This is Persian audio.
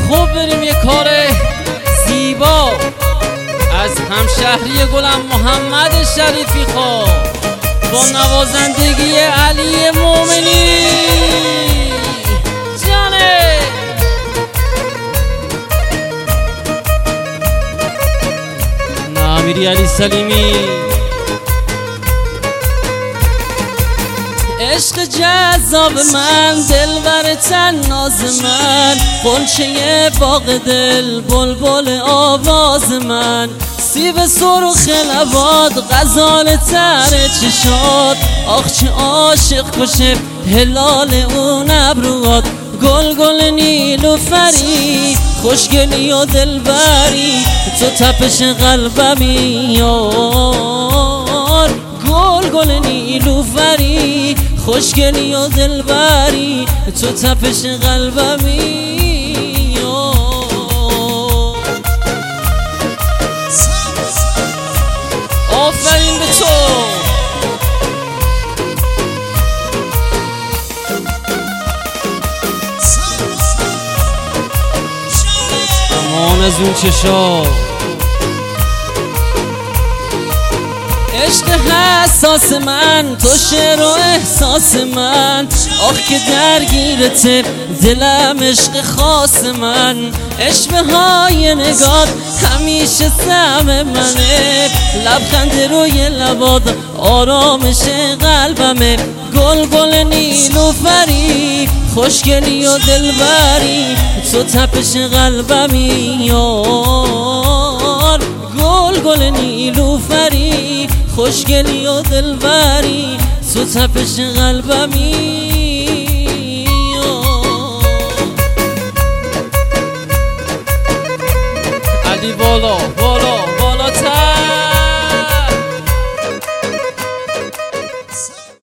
خب بریم یه کار زیبا از همشهری گلم محمد شریفی خواه با نوازندگی علی مومنی جانه نامیری علی سلیمی. عشق جذاب من، دلبر تناز من، غنچه باغ دل، بلبل آواز من، سیب سرخ لبات، غزال تر چشات، آخ چه عاشق کشه هلال اون ابروات، گل گل نیلوفری، خوشگلی و دلبری، تو تپش قلبمی یار، گل گل نیلوفری، خوشگلی و دلبری، تو تپش قلبمی. آفرین به تو. امان از اون چشا. عشق حساس من، تو شعر و احساس من، آخ که درگیرته دلم عشق خاص من، عشق های نگات همیشه سهم منه، لبخند روی لبات آرامش قلبمه، گل گل نیلوفری، خوشگلی و دلبری، تو تپش قلبمی یار، گل گل نیلوفری، خوشگلی و دلبری، تو تپش قلبمی. علی بالا